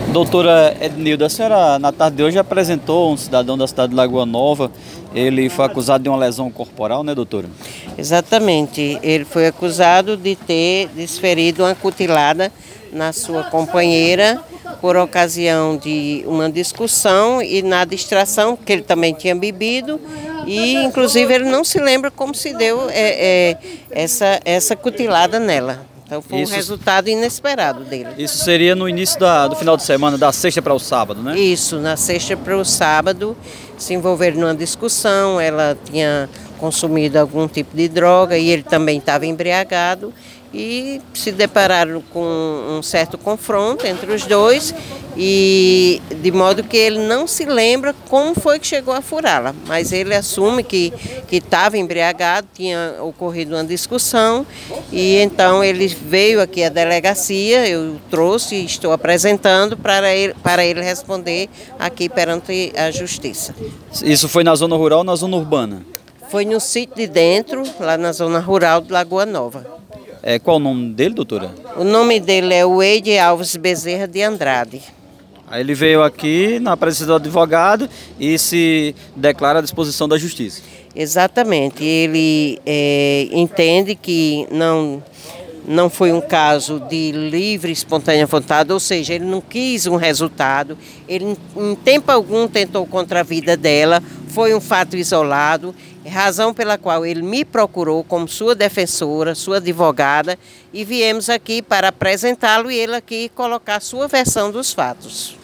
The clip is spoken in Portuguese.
Doutora Ednilda, a senhora na tarde de hoje apresentou um cidadão da cidade de Lagoa Nova. Ele foi acusado de uma lesão corporal, né, doutora? Exatamente, ele foi acusado de ter desferido uma cutilada na sua companheira por ocasião de uma discussão e na distração, porque ele também tinha bebido e inclusive ele não se lembra como se deu essa cutilada nela. Então foi um resultado inesperado dele. Isso seria no início do final de semana, da sexta para o sábado, né? Isso, na sexta para o sábado, se envolveram numa discussão, ela tinha consumido algum tipo de droga e ele também estava embriagado e se depararam com um certo confronto entre os dois e de modo que ele não se lembra como foi que chegou a furá-la, mas ele assume que estava embriagado, tinha ocorrido uma discussão e então ele veio aqui à delegacia, eu trouxe e estou apresentando para ele responder aqui perante a justiça. Isso foi na zona rural ou na zona urbana? Foi no sítio de dentro, lá na zona rural de Lagoa Nova. Qual o nome dele, doutora? O nome dele é Weide Alves Bezerra de Andrade. Aí ele veio aqui na presença do advogado e se declara à disposição da justiça. Exatamente. Ele entende que não foi um caso de livre e espontânea vontade, ou seja, ele não quis um resultado, ele em tempo algum tentou contra a vida dela, foi um fato isolado, razão pela qual ele me procurou como sua defensora, sua advogada, e viemos aqui para apresentá-lo e ele aqui colocar a sua versão dos fatos.